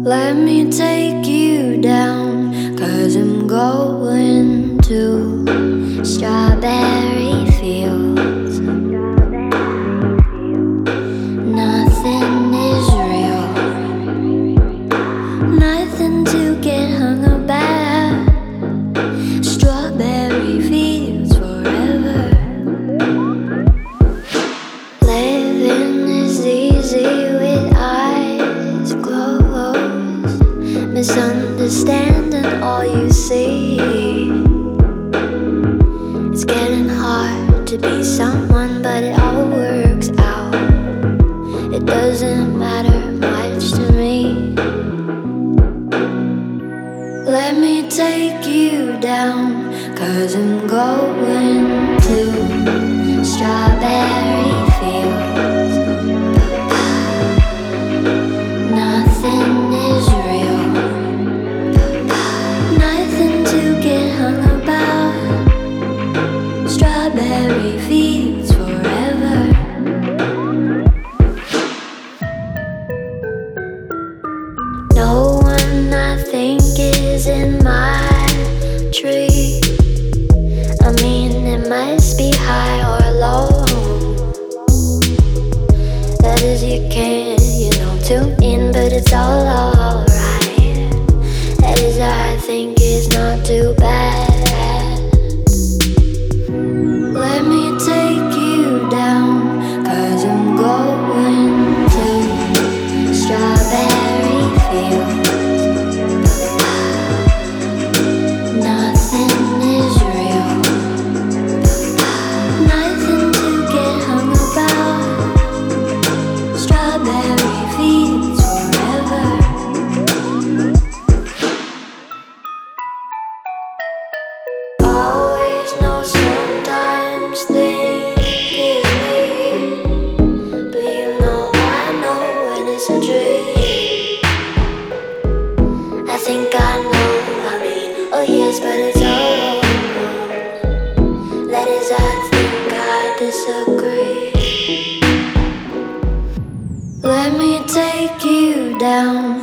Let me take you down, 'cause I'm going to strawberry fields. Nothing is real, nothing to get hung about. Strawberry fields forever. Living is easy with eyes closed, misunderstanding all you see. It's getting hard to be someone, but it all works out. It doesn't matter much to me. Let me take you down, 'cause I'm going to strawberry fields. Nothing is real, nothing to get hung about. Strawberry fields forever. No one I think is in my tree. I mean, it must be high or low. That is, you can't, tune in, but it's all alright. That is, I think it's not too bad. Let me take you down, 'cause I'm going to strawberry fields. Nothing is real, nothing to get hung about. Strawberry fields forever. Always know sometimes things is me, but I know when it's a dream. I think I know, oh yes, but it's all wrong. That is, I think I disagree. Let me take you down,